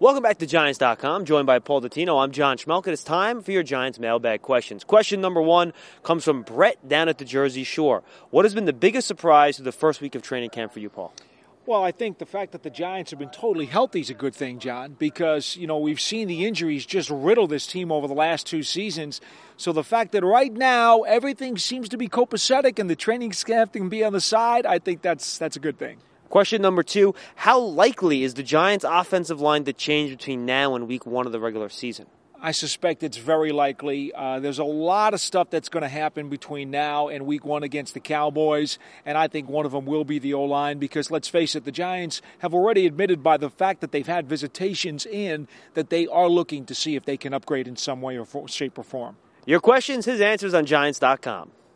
Welcome back to Giants.com, joined by Paul Dottino. I'm John Schmelk. It's time for your Giants mailbag questions. Question number one comes from Brett down at the Jersey Shore. What has been the biggest surprise through the first week of training camp for you, Paul? Well, I think the fact that the Giants have been totally healthy is a good thing, John, because, we've seen the injuries just riddle this team over the last 2 seasons. So the fact that right now everything seems to be copacetic and the training staff can be on the side, I think that's a good thing. Question number two, how likely is the Giants' offensive line to change between now and week 1 of the regular season? I suspect it's very likely. There's a lot of stuff that's going to happen between now and week 1 against the Cowboys, and I think one of them will be the O-line because, let's face it, the Giants have already admitted by the fact that they've had visitations in that they are looking to see if they can upgrade in some way or shape or form. Your questions, his answers on Giants.com.